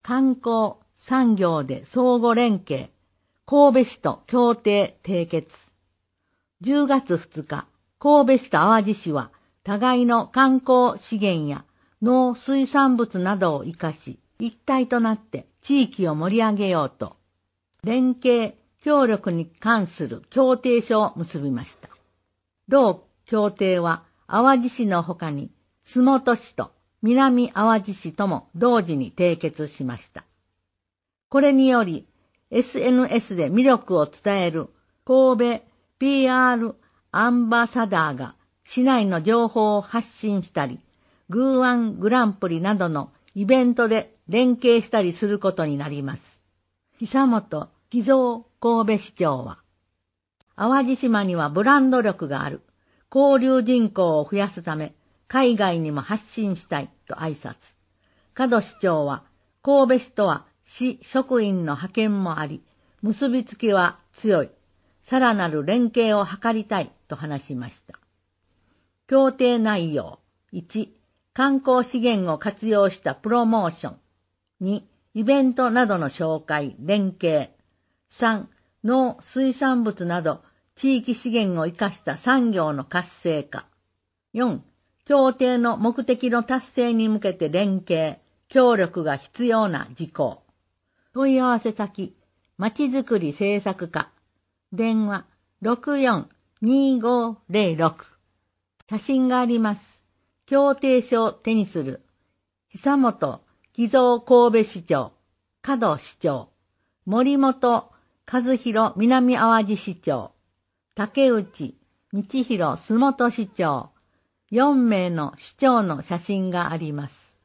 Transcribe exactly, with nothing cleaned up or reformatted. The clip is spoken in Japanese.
観光、産業で相互連携、神戸市と協定締結。じゅうがつふつか、神戸市と淡路市は互いの観光資源や農水産物などを活かし、一体となって地域を盛り上げようと、連携、協力に関する協定書を結びました。同協定は淡路市の他に洲本市と南淡路市とも同時に締結しました。これにより エスエヌエス で魅力を伝える神戸 ピーアール アンバサダーが市内の情報を発信したり、グーワングランプリなどのイベントで連携したりすることになります。久本喜蔵神戸市長は、淡路島にはブランド力がある。交流人口を増やすため、海外にも発信したいと挨拶。門市長は、神戸市とは市職員の派遣もあり、結びつきは強い。さらなる連携を図りたいと話しました。協定内容。いち、観光資源を活用したプロモーション。に、イベントなどの紹介、連携。さん、農水産物など地域資源を生かした産業の活性化。よん、協定の目的の達成に向けて連携、協力が必要な事項。問い合わせ先、まちづくり政策課。電話 ろくよん にーごーぜろろく。写真があります。協定書を手にする。久本喜蔵神戸市長、門市長、森本和弘南淡路市長、竹内道弘洲本市長、よんめいの市長の写真があります。